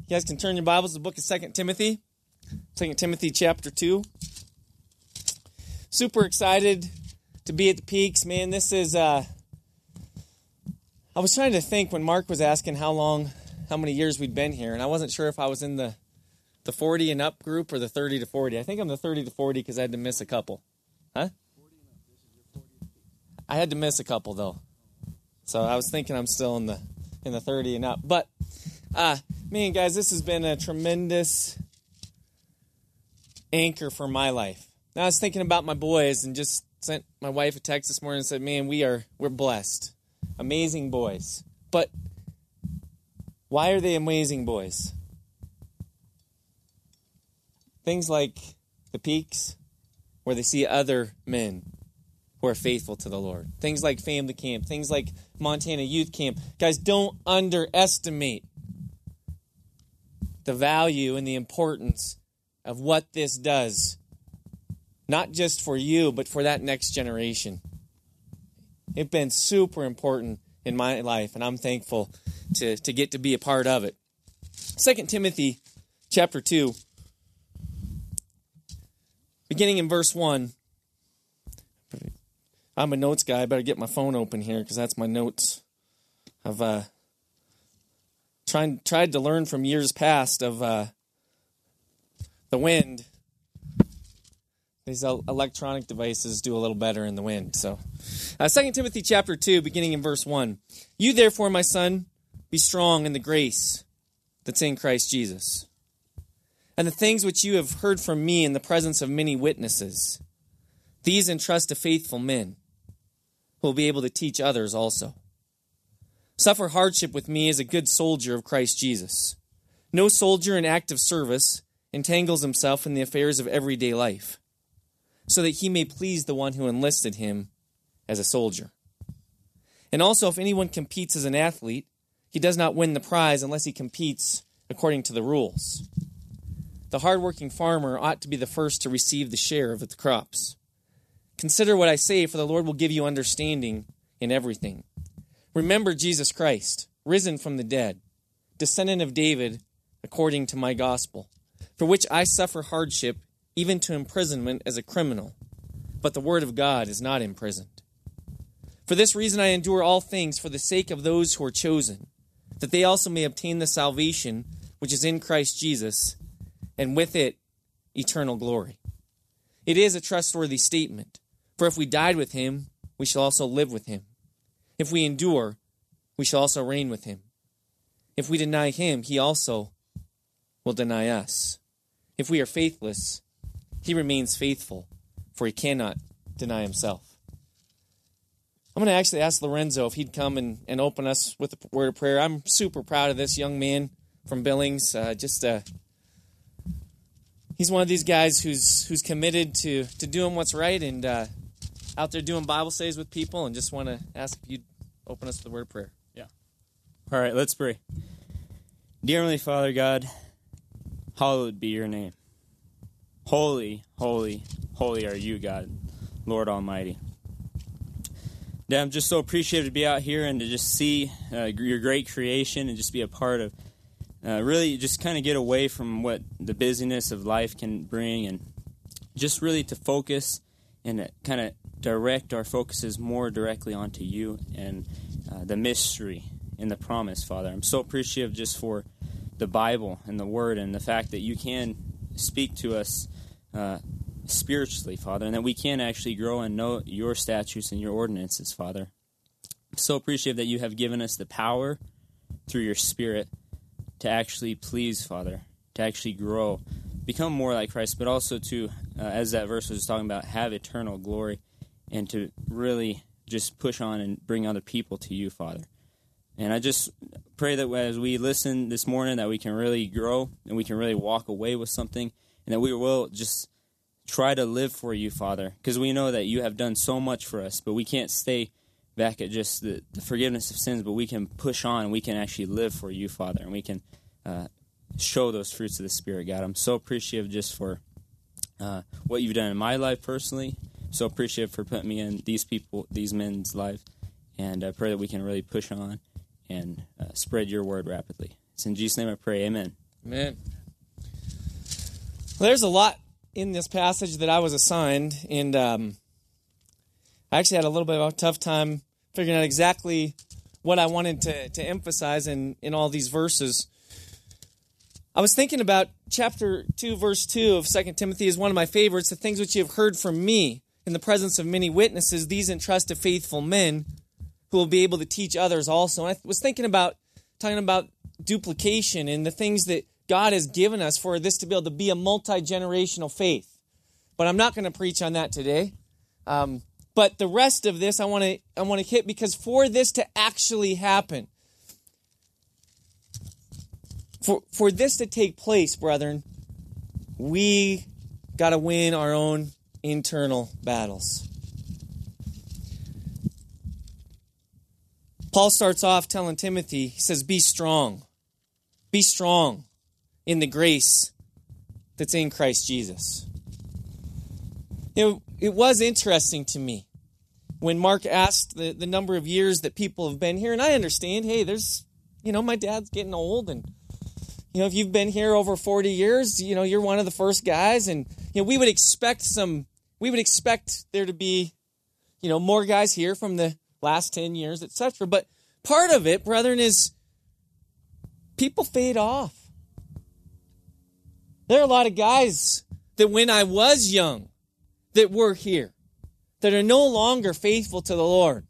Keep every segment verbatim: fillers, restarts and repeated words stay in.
You guys can turn your Bibles to the book of Second Timothy. Second Timothy chapter two. Super excited to be at the Peaks. Man, this is, uh, I was trying to think when Mark was asking how long, how many years we'd been here, and I wasn't sure if I was in the, the forty and up group or the thirty to forty. I think I'm the thirty to forty because I had to miss a couple. Huh? I had to miss a couple, though. So I was thinking I'm still in the in the thirty and up. But, uh, man, guys, this has been a tremendous anchor for my life. Now, I was thinking about my boys and just sent my wife a text this morning and said, man, we are, we're blessed. Amazing boys. But why are they amazing boys? Things like the Peaks, where they see other men who are faithful to the Lord. Things like family camp. Things like Montana Youth Camp. Guys, don't underestimate the value and the importance of what this does. Not just for you, but for that next generation. It's been super important in my life, and I'm thankful to, to get to be a part of it. Second Timothy chapter two, beginning in verse one. I'm a notes guy. I better get my phone open here because that's my notes. I've uh, tried, tried to learn from years past of uh, the wind. These electronic devices do a little better in the wind. So, uh, Second Timothy chapter two, beginning in verse one. You therefore, my son, be strong in the grace that's in Christ Jesus. And the things which you have heard from me in the presence of many witnesses, these entrust to faithful men, who will be able to teach others also. Suffer hardship with me as a good soldier of Christ Jesus. No soldier in active service entangles himself in the affairs of everyday life, so that he may please the one who enlisted him as a soldier. And also, if anyone competes as an athlete, he does not win the prize unless he competes according to the rules. The hardworking farmer ought to be the first to receive the share of the crops. Consider what I say, for the Lord will give you understanding in everything. Remember Jesus Christ, risen from the dead, descendant of David, according to my gospel, for which I suffer hardship, even to imprisonment as a criminal. But the word of God is not imprisoned. For this reason I endure all things for the sake of those who are chosen, that they also may obtain the salvation which is in Christ Jesus, and with it eternal glory. It is a trustworthy statement, for if we died with him, we shall also live with him. If we endure, we shall also reign with him. If we deny him, he also will deny us. If we are faithless, he remains faithful, for he cannot deny himself. I'm going to actually ask Lorenzo if he'd come and, and open us with a word of prayer. I'm super proud of this young man from Billings. Uh, just uh, he's one of these guys who's who's committed to, to doing what's right and uh, out there doing Bible studies with people, and just want to ask if you'd open us with a word of prayer. Yeah. All right, let's pray. Dear Heavenly Father God, hallowed be your name. Holy, holy, holy are you, God, Lord Almighty. Dad, I'm just so appreciative to be out here and to just see uh, your great creation and just be a part of, uh, really just kind of get away from what the busyness of life can bring, and just really to focus and kind of direct our focuses more directly onto you and uh, the mystery and the promise, Father. I'm so appreciative just for the Bible and the Word and the fact that you can speak to us Uh, spiritually, Father, and that we can actually grow and know your statutes and your ordinances, Father. I'm so appreciative that you have given us the power through your Spirit to actually please, Father, to actually grow, become more like Christ, but also to, uh, as that verse was talking about, have eternal glory and to really just push on and bring other people to you, Father. And I just pray that as we listen this morning that we can really grow and we can really walk away with something, and that we will just try to live for you, Father, because we know that you have done so much for us, but we can't stay back at just the, the forgiveness of sins, but we can push on, and we can actually live for you, Father, and we can uh, show those fruits of the Spirit, God. I'm so appreciative just for uh, what you've done in my life personally, so appreciative for putting me in these people, these men's lives, and I pray that we can really push on and uh, spread your word rapidly. It's in Jesus' name I pray, amen. Amen. Well, there's a lot in this passage that I was assigned, and um, I actually had a little bit of a tough time figuring out exactly what I wanted to, to emphasize in, in all these verses. I was thinking about chapter two, verse two of Second Timothy is one of my favorites. The things which you have heard from me in the presence of many witnesses, these entrust to faithful men who will be able to teach others also. And I was thinking about, talking about duplication and the things that God has given us for this to be able to be a multi-generational faith. But I'm not going to preach on that today. Um, but the rest of this I want to I want to hit, because for this to actually happen, for for this to take place, brethren, we got to win our own internal battles. Paul starts off telling Timothy, he says, be strong. Be strong in the grace that's in Christ Jesus. You know, it was interesting to me when Mark asked the, the number of years that people have been here, and I understand, hey, there's, you know, my dad's getting old, and, you know, if you've been here over forty years, you know, you're one of the first guys, and, you know, we would expect some, we would expect there to be, you know, more guys here from the last ten years, et cetera. But part of it, brethren, is people fade off. There are a lot of guys that when I was young that were here that are no longer faithful to the Lord.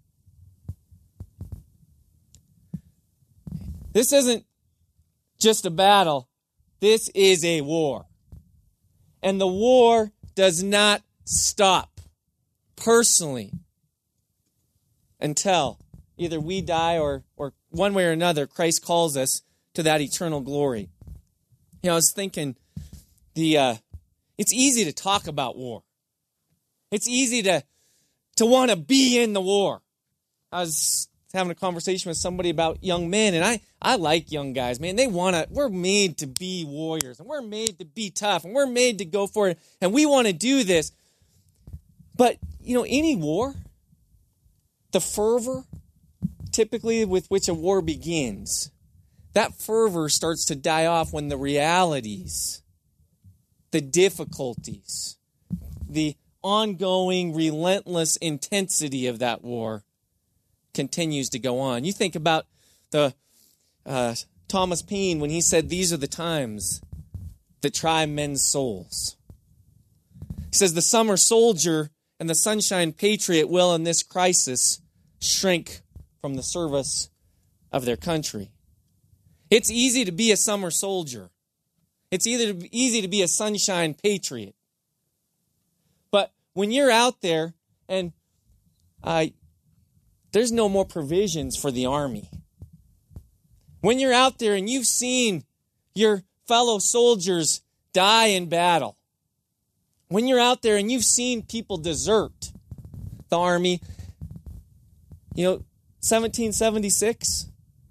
This isn't just a battle. This is a war. And the war does not stop personally until either we die or, or one way or another, Christ calls us to that eternal glory. You know, I was thinking, the uh, it's easy to talk about war. It's easy to to want to be in the war. I was having a conversation with somebody about young men, and I, I like young guys, man. They want to, we're made to be warriors, and we're made to be tough, and we're made to go for it, and we want to do this. But, you know, any war, the fervor typically with which a war begins, that fervor starts to die off when the realities, the difficulties, the ongoing, relentless intensity of that war continues to go on. You think about the uh, Thomas Paine when he said, these are the times that try men's souls. He says, the summer soldier and the sunshine patriot will, in this crisis, shrink from the service of their country. It's easy to be a summer soldier. It's either easy to be a sunshine patriot. But when you're out there and uh, there's no more provisions for the army. When you're out there and you've seen your fellow soldiers die in battle. When you're out there and you've seen people desert the army, you know, seventeen seventy-six,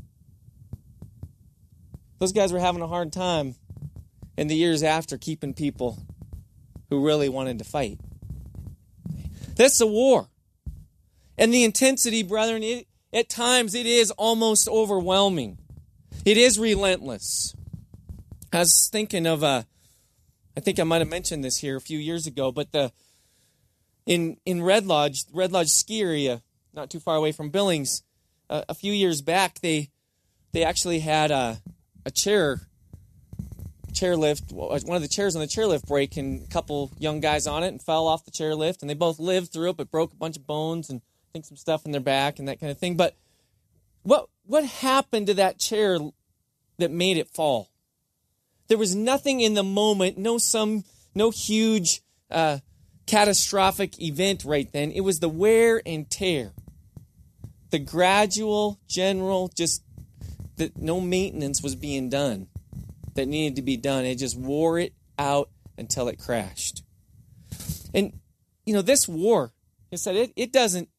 those guys were having a hard time in the years after keeping people who really wanted to fight. That's a war. And the intensity, brethren, it, at times it is almost overwhelming. It is relentless. I was thinking of, uh, I think I might have mentioned this here a few years ago, but the in in Red Lodge, Red Lodge ski area, not too far away from Billings, uh, a few years back, they they actually had a, a chair chairlift, one of the chairs on the chairlift break, and a couple young guys on it and fell off the chairlift, and they both lived through it, but broke a bunch of bones and I think some stuff in their back and that kind of thing. But what what happened to that chair that made it fall? There was nothing in the moment, no some no huge uh, catastrophic event right then. It was the wear and tear, the gradual, general, just that no maintenance was being done that needed to be done. It just wore it out until it crashed. And you know, this war, I said it it doesn't.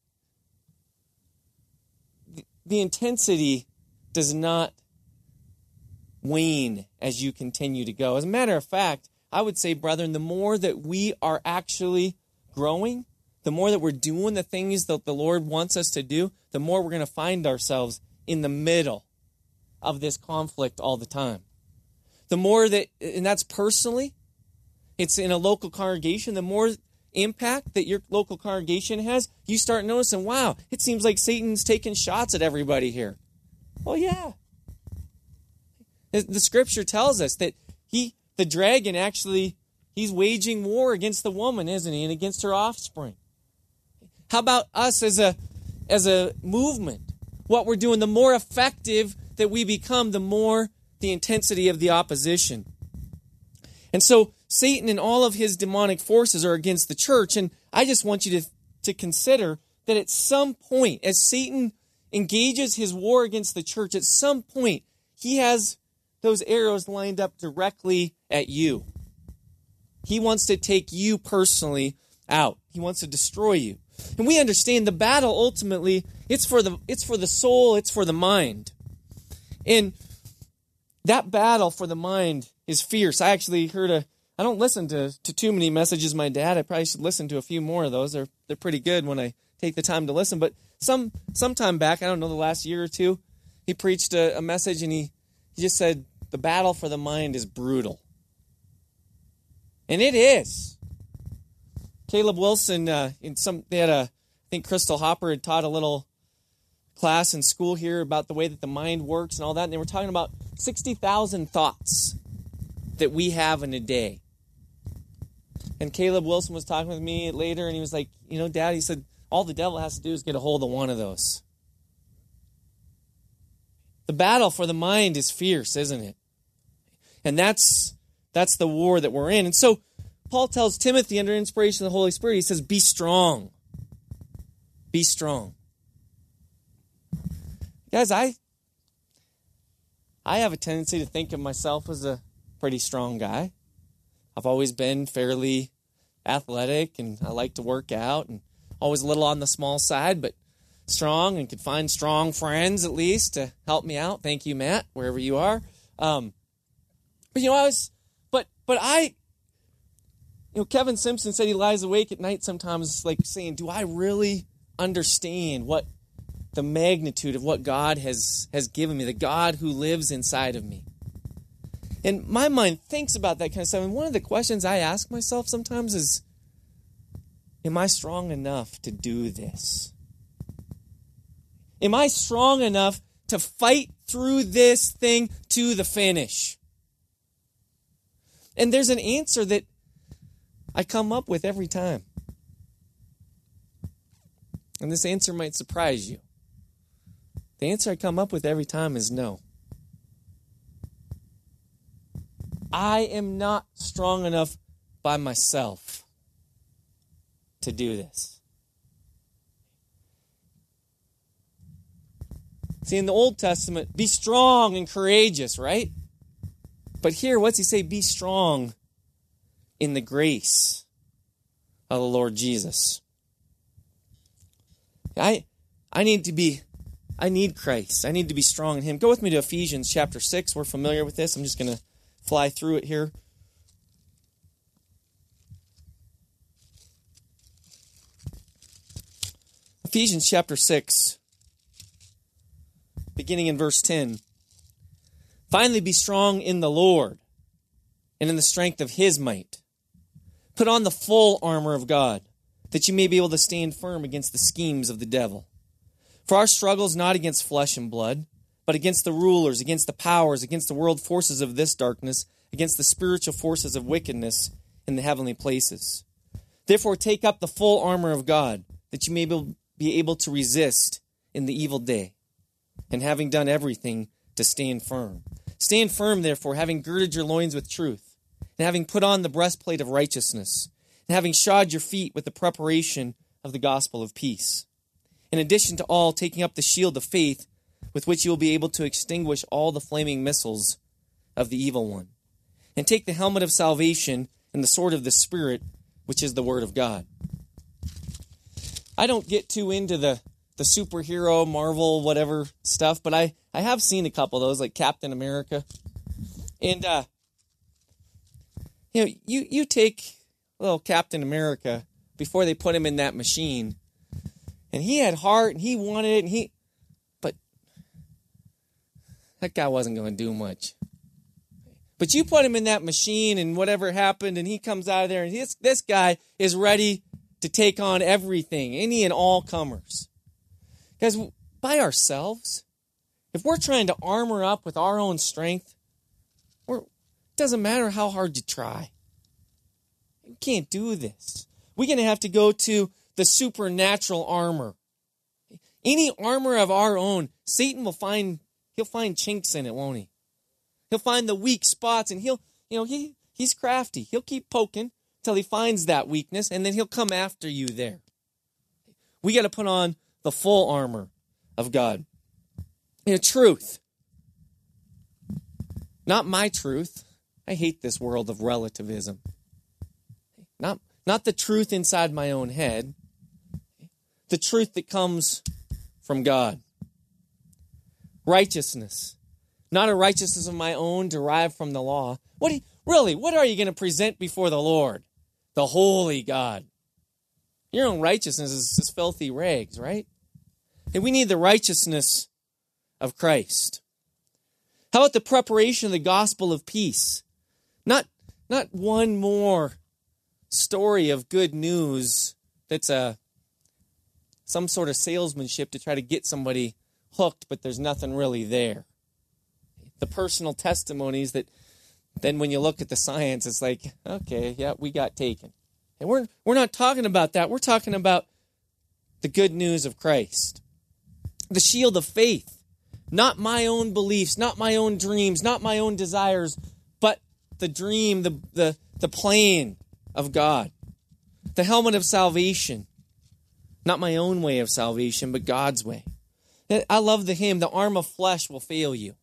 The intensity does not wane as you continue to go. As a matter of fact, I would say, brethren, the more that we are actually growing, the more that we're doing the things that the Lord wants us to do, the more we're going to find ourselves in the middle of this conflict all the time. the more that, and that's personally, it's in a local congregation, the more impact that your local congregation has, you start noticing, wow, it seems like Satan's taking shots at everybody here. Well, yeah. The scripture tells us that he, the dragon actually, he's waging war against the woman, isn't he, and against her offspring. How about us as a, as a movement? What we're doing, the more effective that we become, the more the intensity of the opposition. And so Satan and all of his demonic forces are against the church. And I just want you to, to consider that at some point, as Satan engages his war against the church, at some point, he has those arrows lined up directly at you. He wants to take you personally out. He wants to destroy you. And we understand the battle ultimately, it's for the it's for the soul, it's for the mind. And that battle for the mind is fierce. I actually heard a I don't listen to, to too many messages my dad. I probably should listen to a few more of those. They're they're pretty good when I take the time to listen. But some sometime back, I don't know, the last year or two, he preached a, a message and he, he just said the battle for the mind is brutal. And it is. Caleb Wilson, uh, in some they had a, I think Crystal Hopper had taught a little class in school here about the way that the mind works and all that, and they were talking about sixty thousand thoughts that we have in a day. And Caleb Wilson was talking with me later, and he was like, you know, Dad, he said, all the devil has to do is get a hold of one of those. The battle for the mind is fierce, isn't it? And that's that's the war that we're in. And so Paul tells Timothy under inspiration of the Holy Spirit, he says, be strong. Be strong. Guys, I I have a tendency to think of myself as a pretty strong guy. I've always been fairly athletic, and I like to work out, and always a little on the small side, but strong, and could find strong friends at least to help me out. Thank you, Matt, wherever you are. Um, but you know, I was, but but I. You know, Kevin Simpson said he lies awake at night sometimes like saying, do I really understand what the magnitude of what God has, has given me, the God who lives inside of me? And my mind thinks about that kind of stuff. And one of the questions I ask myself sometimes is, am I strong enough to do this? Am I strong enough to fight through this thing to the finish? And there's an answer that I come up with every time. And this answer might surprise you. The answer I come up with every time is no. I am not strong enough by myself to do this. See, in the Old Testament, be strong and courageous, right? But here, what's he say? Be strong in the grace of the Lord Jesus. I I need to be, I need Christ. I need to be strong in him. Go with me to Ephesians chapter six. We're familiar with this. I'm just going to fly through it here. Ephesians chapter six, beginning in verse ten. Finally, be strong in the Lord and in the strength of his might. Put on the full armor of God, that you may be able to stand firm against the schemes of the devil. For our struggle is not against flesh and blood, but against the rulers, against the powers, against the world forces of this darkness, against the spiritual forces of wickedness in the heavenly places. Therefore, take up the full armor of God, that you may be able to resist in the evil day, and having done everything, to stand firm. Stand firm, therefore, having girded your loins with truth, and having put on the breastplate of righteousness, and having shod your feet with the preparation of the gospel of peace. In addition to all, taking up the shield of faith, with which you will be able to extinguish all the flaming missiles of the evil one. And take the helmet of salvation and the sword of the Spirit, which is the word of God. I don't get too into the, the superhero, Marvel, whatever stuff, but I, I have seen a couple of those, like Captain America. And, uh, you know, you, you take little Captain America before they put him in that machine, and he had heart, and he wanted it, and he, but that guy wasn't going to do much. But you put him in that machine and whatever happened, and he comes out of there, and his, this guy is ready to take on everything, any and all comers. Guys, by ourselves, if we're trying to armor up with our own strength, we're, it doesn't matter how hard you try. You can't do this. We're going to have to go to the supernatural armor. Any armor of our own, Satan will find, he'll find chinks in it, won't he? He'll find the weak spots, and he'll, you know, he he's crafty. He'll keep poking till he finds that weakness, and then he'll come after you there. We got to put on the full armor of God. You know, truth. Not my truth. I hate this world of relativism. Not, not the truth inside my own head. The truth that comes from God. Righteousness. Not a righteousness of my own derived from the law. What do you, really, what are you going to present before the Lord? The holy God. Your own righteousness is, is filthy rags, right? And we need the righteousness of Christ. How about the preparation of the gospel of peace? Not, not one more story of good news that's a some sort of salesmanship to try to get somebody hooked, but there's nothing really there. The personal testimonies that then when you look at the science, it's like, okay, yeah, we got taken. And we're we're not talking about that. We're talking about the good news of Christ. The shield of faith. Not my own beliefs, not my own dreams, not my own desires, but the dream, the, the, the plan of God. The helmet of salvation. Not my own way of salvation, but God's way. I love the hymn, the arm of flesh will fail you.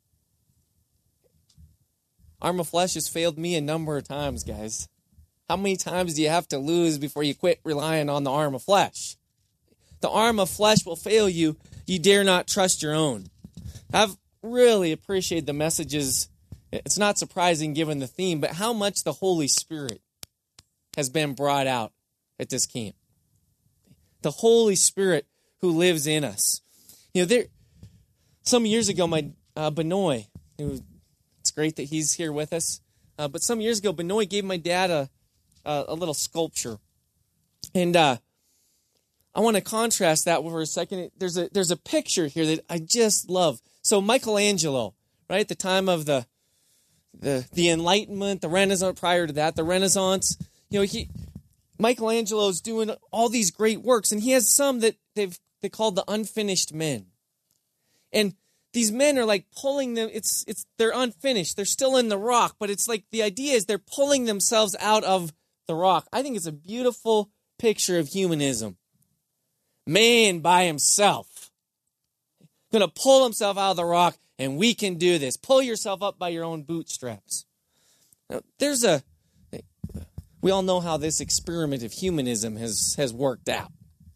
Arm of flesh has failed me a number of times, guys. How many times do you have to lose before you quit relying on the arm of flesh? The arm of flesh will fail you. You dare not trust your own. I've really appreciated the messages. It's not surprising given the theme, but how much the Holy Spirit has been brought out at this camp. The Holy Spirit who lives in us. You know, there. Some years ago, my uh, Benoit, who, it's great that he's here with us, uh, but some years ago, Benoit gave my dad a, a, a little sculpture. And uh, I want to contrast that for a second. There's a there's a picture here that I just love. So Michelangelo, right, at the time of the the the Enlightenment, the Renaissance, prior to that, the Renaissance, you know, he Michelangelo's doing all these great works, and he has some that they've they called the unfinished men. And these men are like pulling them, it's it's they're unfinished. They're still in the rock, but it's like the idea is they're pulling themselves out of the rock. I think it's a beautiful picture of humanism. Man by himself. Going to pull himself out of the rock, and we can do this. Pull yourself up by your own bootstraps. Now, there's a, we all know how this experiment of humanism has, has worked out.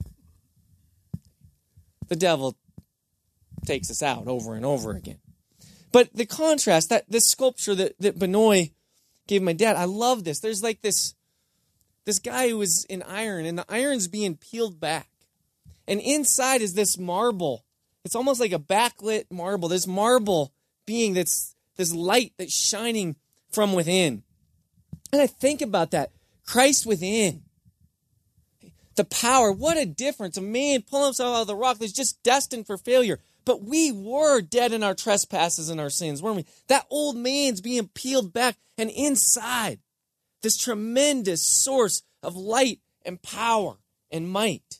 The devil takes us out over and over again. But the contrast, that this sculpture that, that Benoit gave my dad, I love this. There's like this, this guy who is in iron, and the iron's being peeled back. And inside is this marble. It's almost like a backlit marble. This marble being that's this light that's shining from within. And I think about that. Christ within. The power. What a difference. A man pulling himself out of the rock that's just destined for failure. But we were dead in our trespasses and our sins, weren't we? That old man's being peeled back. And inside, this tremendous source of light and power and might.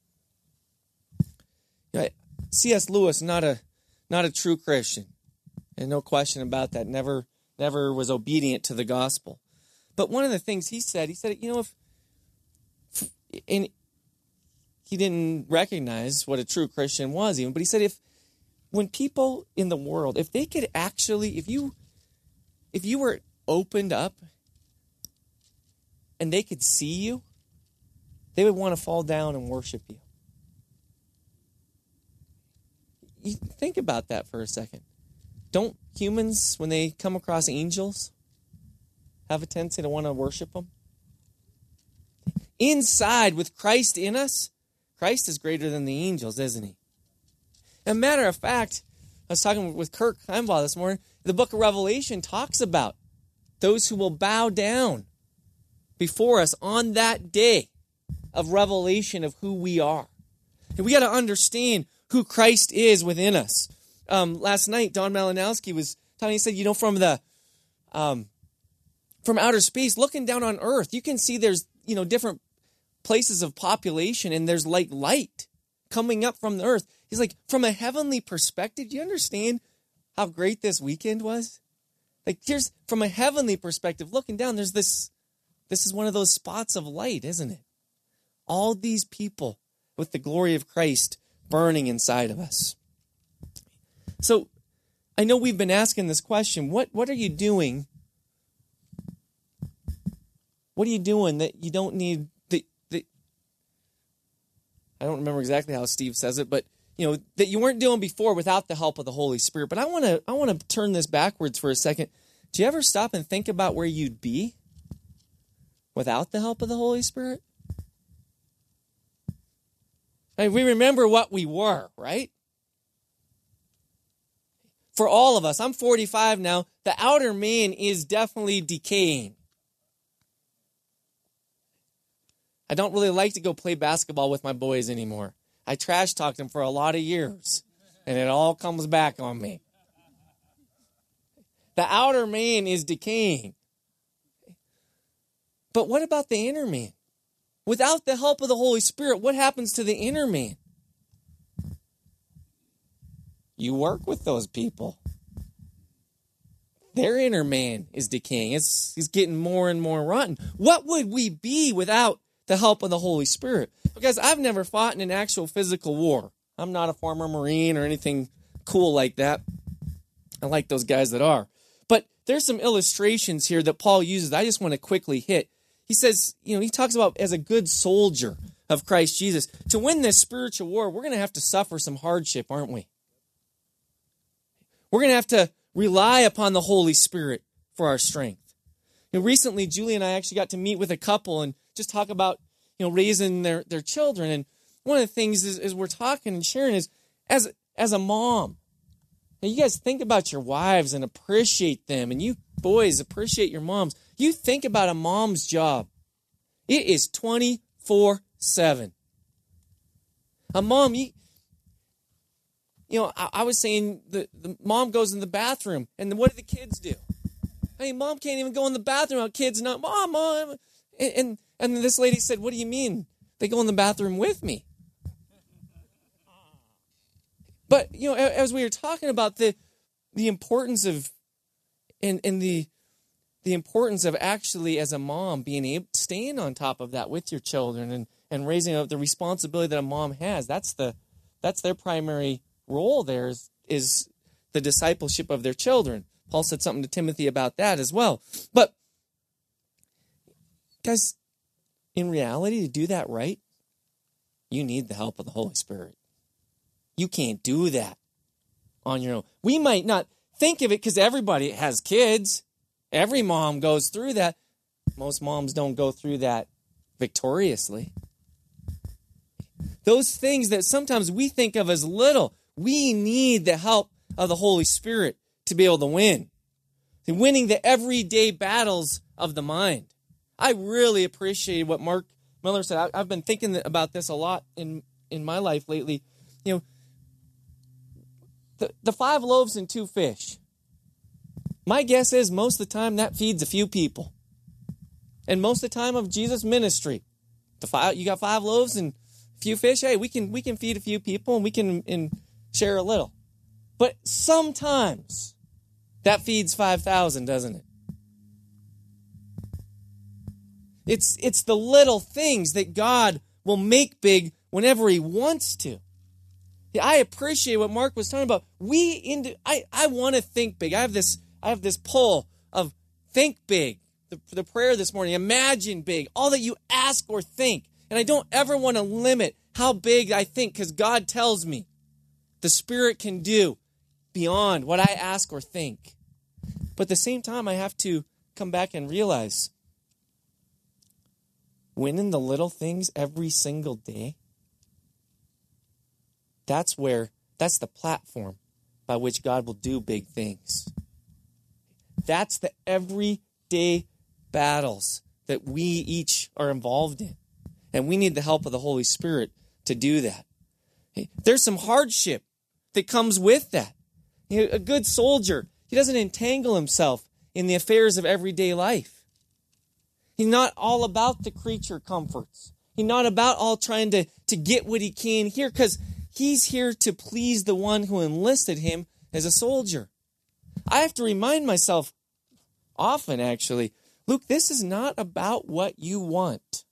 C S Lewis, not a not a true Christian, and no question about that. Never never was obedient to the gospel. But one of the things he said, he said, you know, if, and he didn't recognize what a true Christian was even, but he said, if when people in the world, if they could actually, if you if you were opened up and they could see you, they would want to fall down and worship you. You think about that for a second. Don't humans, when they come across angels, have a tendency to want to worship them? Inside, with Christ in us, Christ is greater than the angels, isn't he? And matter of fact, I was talking with Kirk Heimbaugh this morning, the book of Revelation talks about those who will bow down before us on that day of revelation of who we are. And we got to understand who Christ is within us. Um, last night, Don Malinowski was telling, he said, you know, from the um, from outer space, looking down on Earth, you can see there's, you know, different places of population, and there's like light coming up from the earth. He's like, from a heavenly perspective, do you understand how great this weekend was? Like, here's, from a heavenly perspective, looking down, there's this, this is one of those spots of light, isn't it? All these people with the glory of Christ burning inside of us. So, I know we've been asking this question, what, what are you doing? What are you doing that you don't need, the, the, I don't remember exactly how Steve says it, but you know, that you weren't doing before without the help of the Holy Spirit. But I want to I want to turn this backwards for a second. Do you ever stop and think about where you'd be without the help of the Holy Spirit? I mean, we remember what we were, right? For all of us, I'm forty-five now, the outer man is definitely decaying. I don't really like to go play basketball with my boys anymore. I trash talked them for a lot of years, and it all comes back on me. The outer man is decaying. But what about the inner man? Without the help of the Holy Spirit, what happens to the inner man? You work with those people. Their inner man is decaying. It's, it's getting more and more rotten. What would we be without the help of the Holy Spirit? Because I've never fought in an actual physical war. I'm not a former Marine or anything cool like that. I like those guys that are. But there's some illustrations here that Paul uses that I just want to quickly hit. He says, you know, he talks about as a good soldier of Christ Jesus. To win this spiritual war, we're going to have to suffer some hardship, aren't we? We're going to have to rely upon the Holy Spirit for our strength. You know, recently, Julie and I actually got to meet with a couple and just talk about, you know, raising their, their children. And one of the things is, is we're talking and sharing is, as, as a mom, now you guys think about your wives and appreciate them. And you boys appreciate your moms. You think about a mom's job. It is twenty-four seven. A mom, you, you know, I, I was saying the, the mom goes in the bathroom, and what do the kids do? I mean, mom can't even go in the bathroom. Our kids not, mom, mom. And, and, and this lady said, what do you mean? They go in the bathroom with me. But, you know, as we were talking about the the importance of, and, and the the importance of actually, as a mom, being able, staying on top of that with your children and, and raising up the responsibility that a mom has, that's the that's their primary role there is, is the discipleship of their children. Paul said something to Timothy about that as well. But, guys, in reality, to do that right, you need the help of the Holy Spirit. You can't do that on your own. We might not think of it because everybody has kids. Every mom goes through that. Most moms don't go through that victoriously. Those things that sometimes we think of as little, we need the help of the Holy Spirit to be able to win. And winning the everyday battles of the mind. I really appreciate what Mark Miller said. I, I've been thinking about this a lot in, in my life lately. You know, the, the five loaves and two fish. My guess is most of the time that feeds a few people. And most of the time of Jesus' ministry, the five, you got five loaves and a few fish. Hey, we can we can feed a few people and we can and share a little. But sometimes that feeds five thousand, doesn't it? It's it's the little things that God will make big whenever He wants to. Yeah, I appreciate what Mark was talking about. We into I, I want to think big. I have this I have this pull of think big. The, the prayer this morning, imagine big. All that you ask or think. And I don't ever want to limit how big I think because God tells me the Spirit can do beyond what I ask or think. But at the same time, I have to come back and realize winning the little things every single day, that's where, that's the platform by which God will do big things. That's the everyday everyday battles that we each are involved in. And we need the help of the Holy Spirit to do that. There's some hardship that comes with that. You know, a good soldier, he doesn't entangle himself in the affairs of everyday life. He's not all about the creature comforts. He's not about all trying to, to get what he can here, because he's here to please the one who enlisted him as a soldier. I have to remind myself often, actually, Luke, this is not about what you want.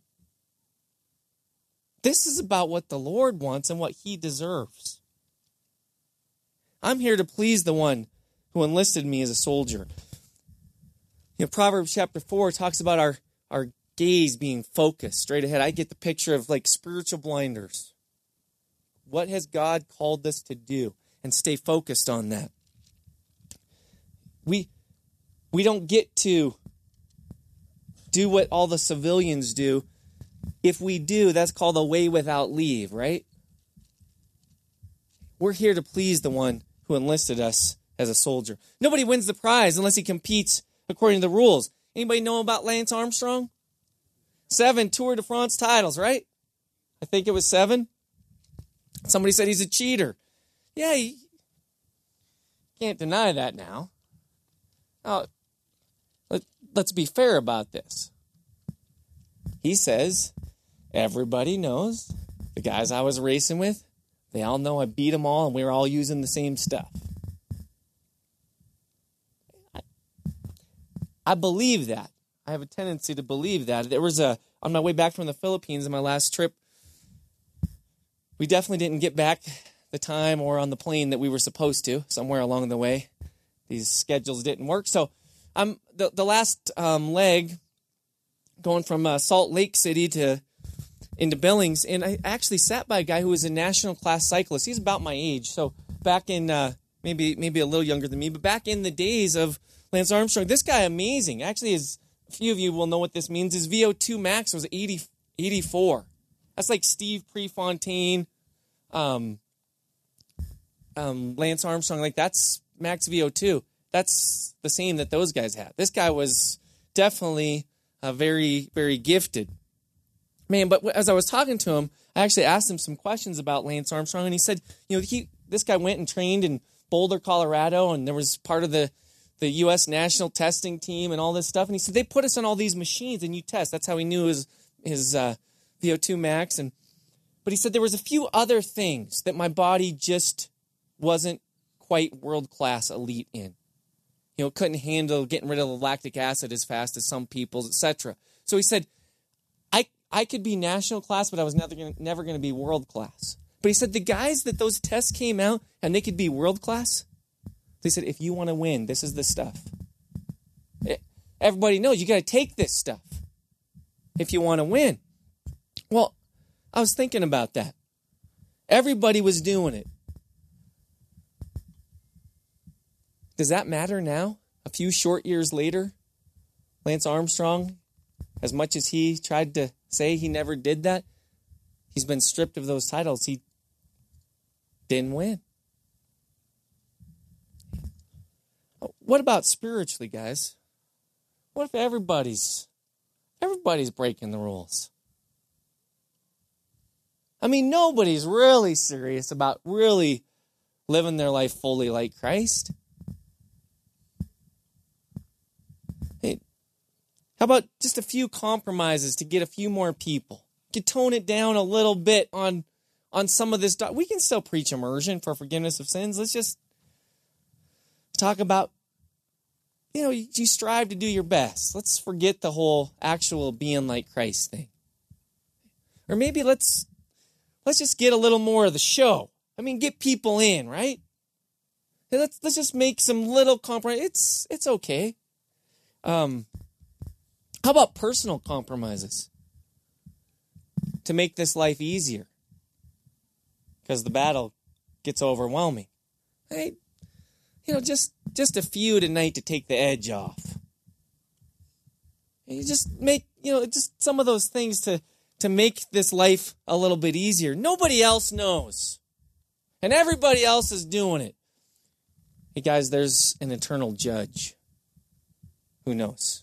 This is about what the Lord wants and what he deserves. I'm here to please the one who enlisted me as a soldier. You know, Proverbs chapter four talks about our, our gaze being focused straight ahead. I get the picture of like spiritual blinders. What has God called us to do? And stay focused on that. We, we don't get to do what all the civilians do. If we do, that's called a way without leave, right? We're here to please the one who enlisted us as a soldier. Nobody wins the prize unless he competes according to the rules. Anybody know about Lance Armstrong? Seven Tour de France titles, right? I think it was seven. Somebody said he's a cheater. Yeah, you can't deny that now. Now, let, let's be fair about this. He says, everybody knows, the guys I was racing with, they all know I beat them all and we were all using the same stuff. I, I believe that. I have a tendency to believe that. There was a, on my way back from the Philippines on my last trip, we definitely didn't get back the time or on the plane that we were supposed to, somewhere along the way. These schedules didn't work. So I'm the, the last um, leg going from uh, Salt Lake City to into Billings, and I actually sat by a guy who was a national class cyclist. He's about my age, so back in, uh, maybe maybe a little younger than me, but back in the days of Lance Armstrong, this guy amazing. Actually, as a few of you will know what this means, his V O two max was eighty, eighty-four. That's like Steve Prefontaine, um, um, Lance Armstrong, like that's max V O two. That's the same that those guys had. This guy was definitely uh, very, very gifted. Man, but as I was talking to him, I actually asked him some questions about Lance Armstrong, and he said, you know, he this guy went and trained in Boulder, Colorado, and there was part of the, the U S national testing team and all this stuff, and he said, they put us on all these machines, and you test. That's how he knew his, his uh, V O two max. And But he said there was a few other things that my body just wasn't quite world-class elite in. You know, couldn't handle getting rid of the lactic acid as fast as some people's, et cetera. So he said, I I could be national class, but I was never gonna, never going to be world class. But he said the guys that those tests came out and they could be world class, they said, if you want to win, this is the stuff. Everybody knows you got to take this stuff if you want to win. Well, I was thinking about that. Everybody was doing it. Does that matter now? A few short years later, Lance Armstrong, as much as he tried to say he never did that, he's been stripped of those titles. He didn't win. What about spiritually, guys? What if everybody's everybody's breaking the rules? I mean, nobody's really serious about really living their life fully like Christ. How about just a few compromises to get a few more people? You could tone it down a little bit on, on some of this. We can still preach immersion for forgiveness of sins. Let's just talk about, you know, you, you strive to do your best. Let's forget the whole actual being like Christ thing. Or maybe let's let's just get a little more of the show. I mean, get people in, right? Let's let's just make some little compromise. It's it's okay. Um. How about personal compromises to make this life easier? Because the battle gets overwhelming. Right? You know, just, just a few tonight to take the edge off. And you just make, you know, just some of those things to, to make this life a little bit easier. Nobody else knows. And everybody else is doing it. Hey guys, there's an eternal judge. who knows.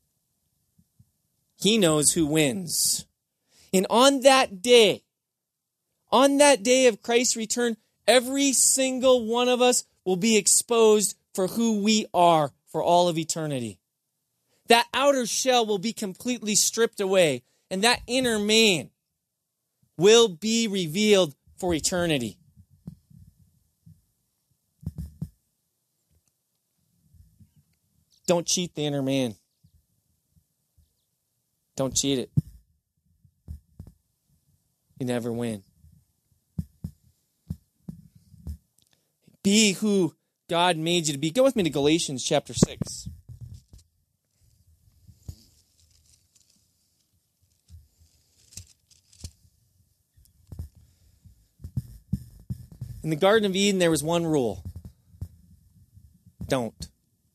He knows who wins. And on that day, on that day of Christ's return, every single one of us will be exposed for who we are for all of eternity. That outer shell will be completely stripped away, and that inner man will be revealed for eternity. Don't cheat the inner man. Don't cheat it. You never win. Be who God made you to be. Go with me to Galatians chapter six. In the Garden of Eden, there was one rule. Don't.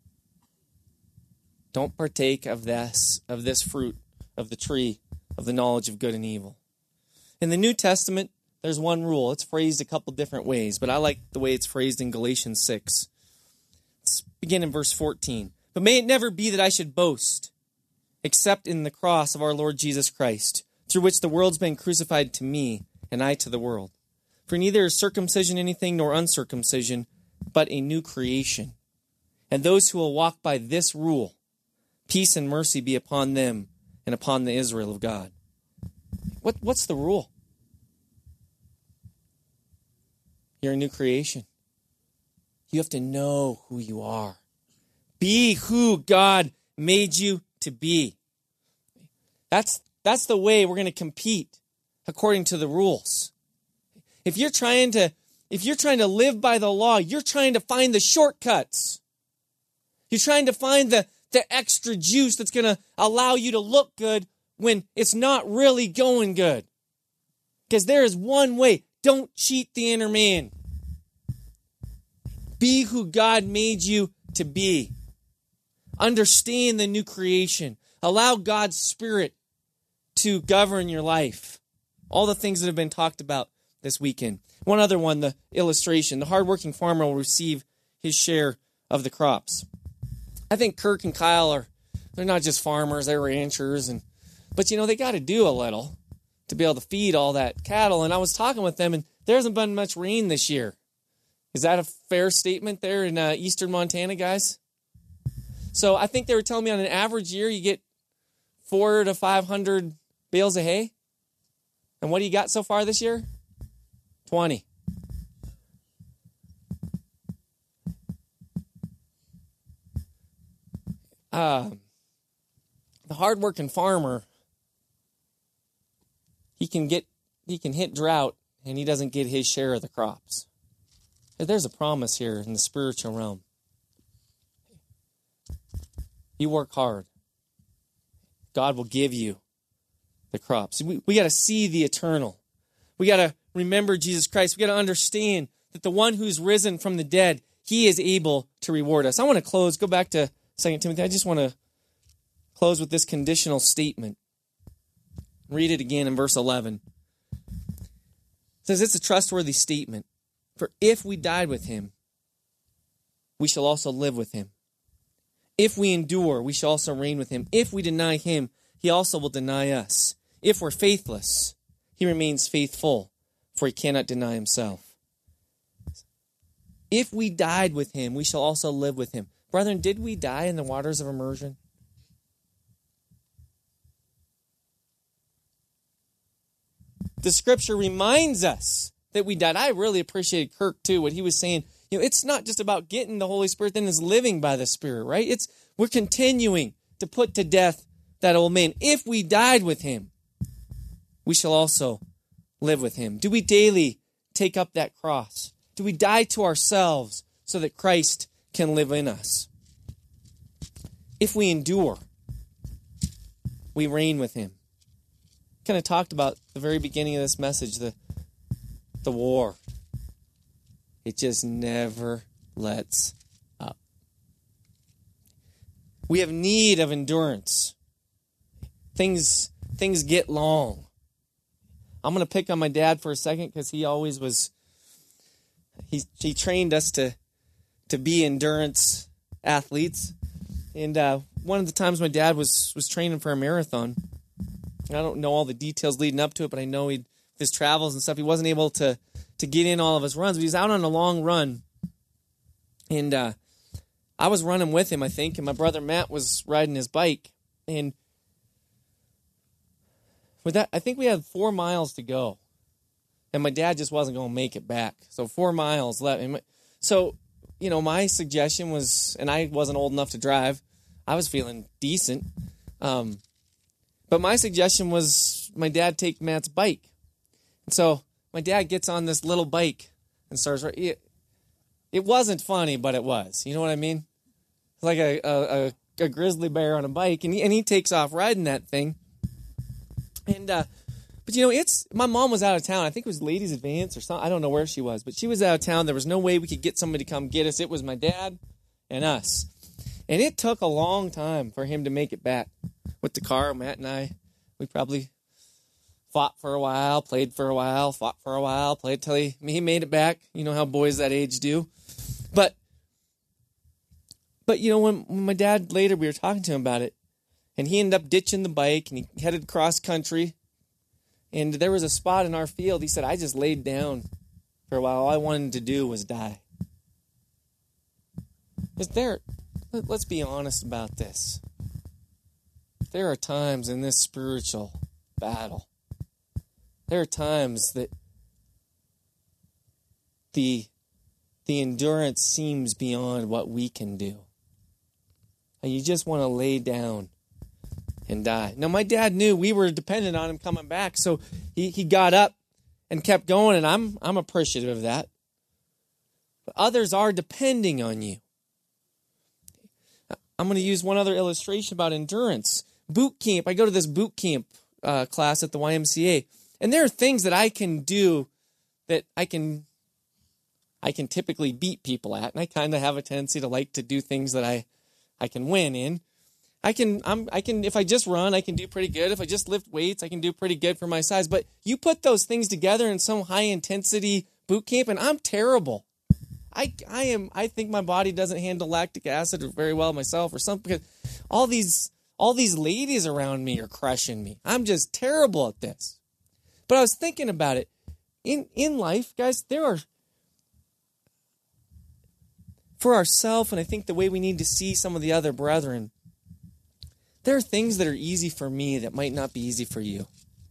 Don't partake of this, of this fruit, of the tree, of the knowledge of good and evil. In the New Testament, there's one rule. It's phrased a couple different ways, but I like the way it's phrased in Galatians six. Let's begin in verse fourteen. But may it never be that I should boast, except in the cross of our Lord Jesus Christ, through which the world's been crucified to me, and I to the world. For neither is circumcision anything nor uncircumcision, but a new creation. And those who will walk by this rule, peace and mercy be upon them and upon the Israel of God. What, what's the rule? You're a new creation. You have to know who you are. Be who God made you to be. That's, that's the way we're going to compete according to the rules. If you're trying to, if you're trying to live by the law, you're trying to find the shortcuts. You're trying to find the, the extra juice that's going to allow you to look good when it's not really going good. Because there is one way. Don't cheat the inner man. Be who God made you to be. Understand the new creation. Allow God's Spirit to govern your life. All the things that have been talked about this weekend. One other one, the illustration. The hardworking farmer will receive his share of the crops. I think Kirk and Kyle are, they're not just farmers, they're ranchers. and But, you know, they got to do a little to be able to feed all that cattle. And I was talking with them, and there hasn't been much rain this year. Is that a fair statement there in uh, eastern Montana, guys? So I think they were telling me on an average year you get four to five hundred bales of hay. And what do you got so far this year? twenty. Uh, the hardworking farmer, he can get, he can hit drought, and he doesn't get his share of the crops. There's a promise here in the spiritual realm. You work hard, God will give you the crops. We, we got to see the eternal. We got to remember Jesus Christ. We got to understand that the one who's risen from the dead, he is able to reward us. I want to close, go back to Second Timothy. I just want to close with this conditional statement. Read it again in verse eleven. It says it's a trustworthy statement. For if we died with him, we shall also live with him. If we endure, we shall also reign with him. If we deny him, he also will deny us. If we're faithless, he remains faithful, for he cannot deny himself. If we died with him, we shall also live with him. Brethren, did we die in the waters of immersion? The scripture reminds us that we died. I really appreciated Kirk, too, what he was saying. You know, it's not just about getting the Holy Spirit, then it's living by the Spirit, right? It's we're continuing to put to death that old man. If we died with him, we shall also live with him. Do we daily take up that cross? Do we die to ourselves so that Christ can live in us? If we endure, we reign with him. Kind of talked about the very beginning of this message, the the war. It just never lets up. We have need of endurance. Things things get long. I'm going to pick on my dad for a second because he always was, he, he trained us to, to be endurance athletes. And uh, one of the times my dad was was training for a marathon. I don't know all the details leading up to it, but I know he his travels and stuff. He wasn't able to to get in all of his runs, but he was out on a long run, and uh, I was running with him, I think, and my brother Matt was riding his bike, and with that, I think we had four miles to go, and my dad just wasn't going to make it back. So four miles left, and my, so. You know, my suggestion was, and I wasn't old enough to drive. I was feeling decent. Um, but my suggestion was my dad take Matt's bike. And so my dad gets on this little bike and starts, it, it wasn't funny, but it was. You know what I mean? It's like a, a, a, a grizzly bear on a bike, and he, and he takes off riding that thing. And, uh, But, you know, it's my mom was out of town. I think it was Ladies Advance or something. I don't know where she was, but she was out of town. There was no way we could get somebody to come get us. It was my dad and us. And it took a long time for him to make it back with the car. Matt and I, we probably fought for a while, played for a while, fought for a while, played till he, he made it back. You know how boys that age do. But, but you know, when, when my dad later, we were talking to him about it, and he ended up ditching the bike, and he headed cross country. And there was a spot in our field, he said, I just laid down for a while. All I wanted to do was die. Is there, let's be honest about this. There are times in this spiritual battle, there are times that the, the endurance seems beyond what we can do. And you just want to lay down and die. Now, my dad knew we were dependent on him coming back, so he, he got up and kept going, and I'm I'm appreciative of that. But others are depending on you. I'm going to use one other illustration about endurance. Boot camp. I go to this boot camp uh, class at the Y M C A, and there are things that I can do that I can I can typically beat people at, and I kind of have a tendency to like to do things that I I can win in. I can, I'm, I can, if I just run, I can do pretty good. If I just lift weights, I can do pretty good for my size. But you put those things together in some high intensity boot camp, and I'm terrible. I, I am, I think my body doesn't handle lactic acid very well myself or something, because all these, all these ladies around me are crushing me. I'm just terrible at this. But I was thinking about it. In, in life, guys, there are, for ourselves, and I think the way we need to see some of the other brethren, there are things that are easy for me that might not be easy for you.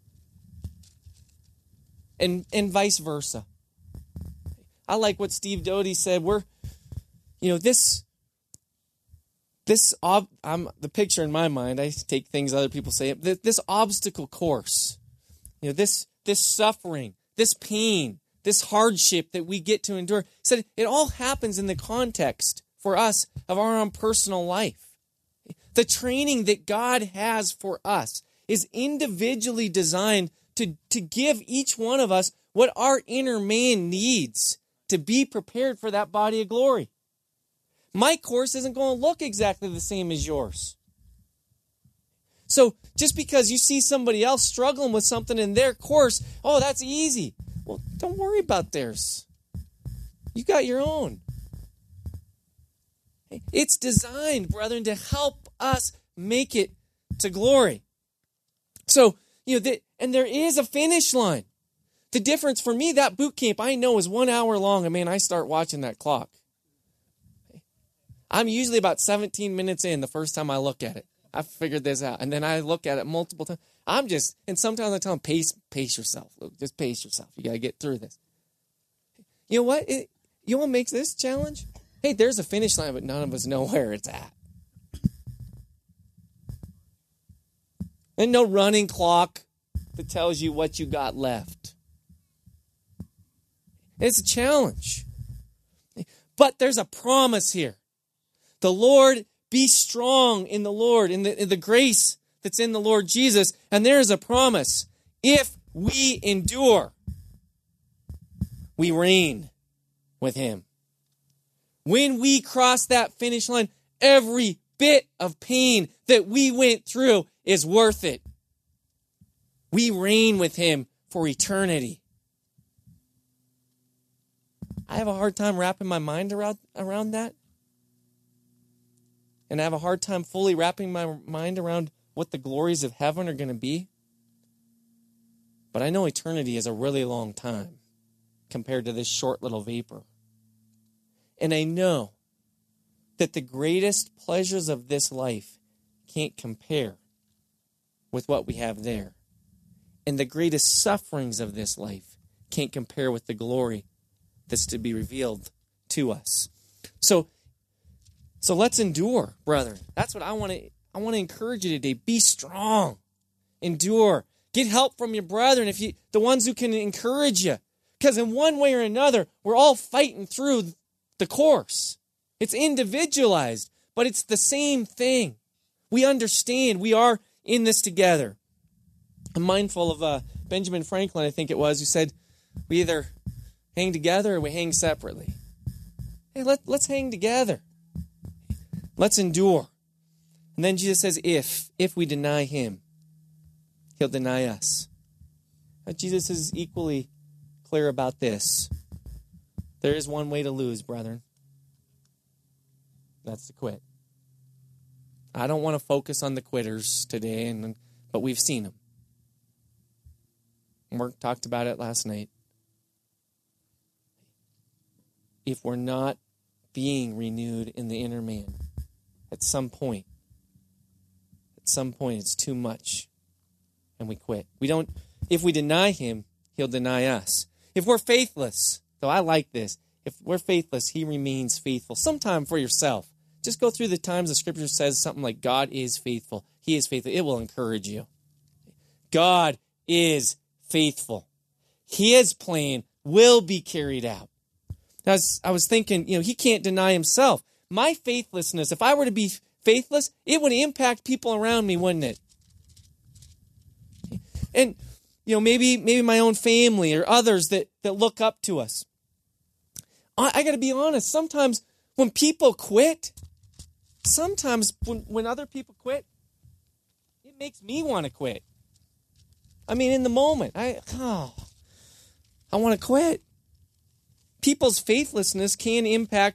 And and vice versa. I like what Steve Doty said. We're, you know, this, this, ob, I'm, the picture in my mind, I take things other people say, this obstacle course, you know, this, this suffering, this pain, this hardship that we get to endure, said it all happens in the context for us of our own personal life. The training that God has for us is individually designed to, to give each one of us what our inner man needs to be prepared for that body of glory. My course isn't going to look exactly the same as yours. So just because you see somebody else struggling with something in their course, oh, that's easy. Well, don't worry about theirs. You got your own. It's designed, brethren, to help us make it to glory. So, you know, the, and there is a finish line. The difference for me, that boot camp, I know, is one hour long. I mean, I start watching that clock. I'm usually about seventeen minutes in the first time I look at it. I figured this out. And then I look at it multiple times. I'm just, and sometimes I tell them, pace, pace yourself, Luke. Just pace yourself. You got to get through this. You know what? It, you know what makes this challenge? Hey, there's a finish line, but none of us know where it's at. And no running clock that tells you what you got left. It's a challenge. But there's a promise here. The Lord, be strong in the Lord, in the, in the grace that's in the Lord Jesus. And there is a promise. If we endure, we reign with him. When we cross that finish line, every bit of pain that we went through is worth it. We reign with him for eternity. I have a hard time wrapping my mind around, around that. and I have a hard time fully wrapping my mind around what the glories of heaven are going to be. But I know eternity is a really long time compared to this short little vapor. And I know that the greatest pleasures of this life can't compare with what we have there. And the greatest sufferings of this life can't compare with the glory that's to be revealed to us. So, so let's endure, brethren. That's what I want to I want to encourage you today. Be strong. Endure. Get help from your brethren, if you the ones who can encourage you. Because in one way or another, we're all fighting through the course. It's individualized, but it's the same thing. We understand. We are in this together. I'm mindful of uh, Benjamin Franklin, I think it was, who said, we either hang together or we hang separately. Hey, let, let's hang together. Let's endure. And then Jesus says, if, if we deny him, he'll deny us. Now, Jesus is equally clear about this. There is one way to lose, brethren. That's to quit. I don't want to focus on the quitters today, and but we've seen them. Mark talked about it last night. If we're not being renewed in the inner man, at some point, at some point it's too much, and we quit. We don't. If we deny him, he'll deny us. If we're faithless, though I like this, if we're faithless, he remains faithful. Sometime for yourself. Just go through the times the scripture says something like, God is faithful. He is faithful. It will encourage you. God is faithful. His plan will be carried out. Now, I was thinking, you know, he can't deny himself. My faithlessness, if I were to be faithless, it would impact people around me, wouldn't it? And, you know, maybe maybe my own family or others that, that look up to us. I, I got to be honest. Sometimes when people quit, sometimes when, when other people quit, it makes me want to quit. I mean, in the moment, I oh, I want to quit. People's faithlessness can impact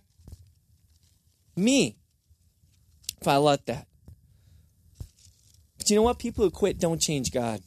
me if I let that. But you know what? People who quit don't change God.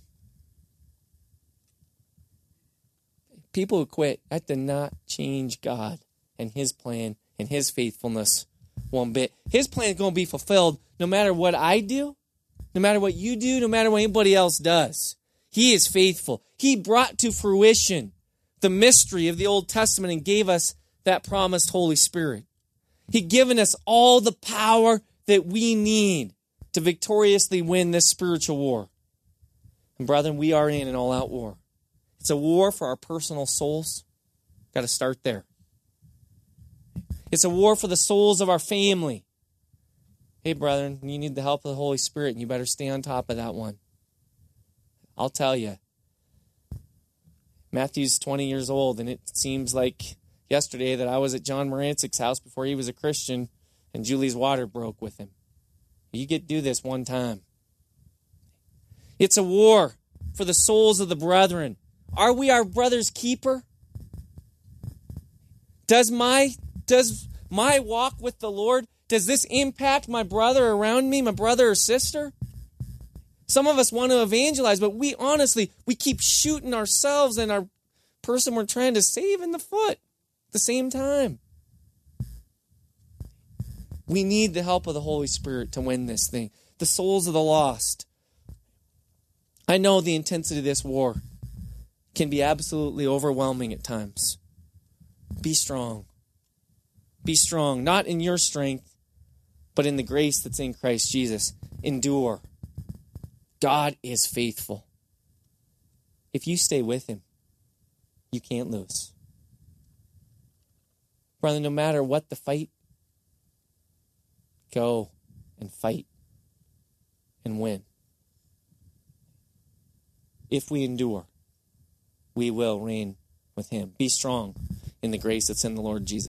People who quit, that did not change God and his plan and his faithfulness one bit. His plan is going to be fulfilled no matter what I do, no matter what you do, no matter what anybody else does. He is faithful. He brought to fruition the mystery of the Old Testament and gave us that promised Holy Spirit. He's given us all the power that we need to victoriously win this spiritual war. And brethren, we are in an all-out war. It's a war for our personal souls. Got to start there. It's a war for the souls of our family. Hey, brethren, you need the help of the Holy Spirit, and you better stay on top of that one. I'll tell you. Matthew's twenty years old, and it seems like yesterday that I was at John Morantzik's house before he was a Christian, and Julie's water broke with him. You get to do this one time. It's a war for the souls of the brethren. Are we our brother's keeper? Does my does my walk with the Lord, does this impact my brother around me, my brother or sister? Some of us want to evangelize, but we honestly, we keep shooting ourselves and our person we're trying to save in the foot at the same time. We need the help of the Holy Spirit to win this thing. The souls of the lost. I know the intensity of this war can be absolutely overwhelming at times. Be strong. Be strong, not in your strength, but in the grace that's in Christ Jesus. Endure. God is faithful. If you stay with him, you can't lose. Brother, no matter what the fight, go and fight and win. If we endure, we will reign with him. Be strong in the grace that's in the Lord Jesus.